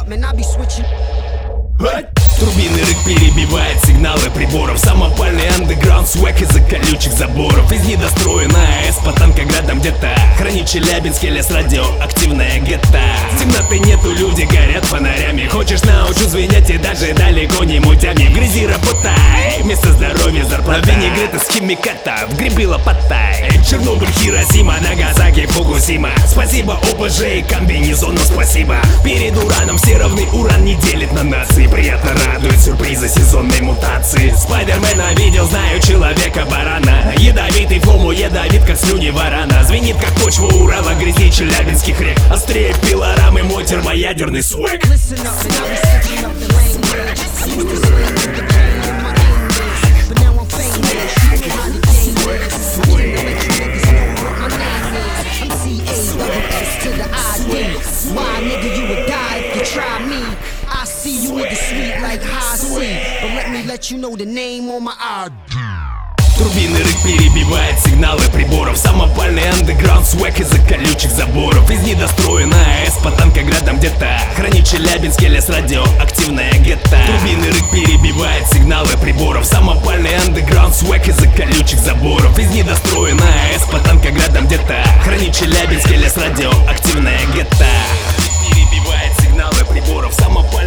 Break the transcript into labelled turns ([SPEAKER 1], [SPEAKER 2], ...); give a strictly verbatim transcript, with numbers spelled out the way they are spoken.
[SPEAKER 1] up, man, I be switching.
[SPEAKER 2] Турбинный рык перебивает сигналы приборов. Самопальный андеграунд свэк из-за колючих заборов. Из недостроена АЭС по танкоградам где-то хранит Челябинский лес радиоактивная гетто. Темноты нету, люди горят фонарями. Хочешь научу звенять и даже далеко не мутями. В грязи работай, вместо здоровья зарплата. Винегрет из химиката, в грибы лопатай. Чернобыль, Хиросима, Нагасаки, Фукусима. Спасибо ОПЖ и комбинезону спасибо. Перед ураном все равны, уран не делит на нации. Приятно радует сюрпризы сезонной мутации. Спайдермена видел, знаю человека-барана. Ядовитый фому, ядовит как слюни варана. Звенит как почва Урала, грязи челябинских рек. Острее пилорамы мой термоядерный свэк.
[SPEAKER 1] Why, nigga, you would die if you try me. I see you niggas sweet like high C, but let me let you know the name on my I D.
[SPEAKER 2] Турбинный рык перебивает сигналы приборов. Самопальный андеграунд свэк из-за колючих заборов. Из недостроена АЭС по танкоградам где-то хранит Челябинский лес радиоактивная гетто. Турбинный рык перебивает сигналы приборов. Самопальный андеграунд свэк из-за колючих заборов. Из недостроена АЭС по танкоградам где-то хранит Челябинский лес радиоактивная гетто. Перебивает сигналы приборов. Самопальный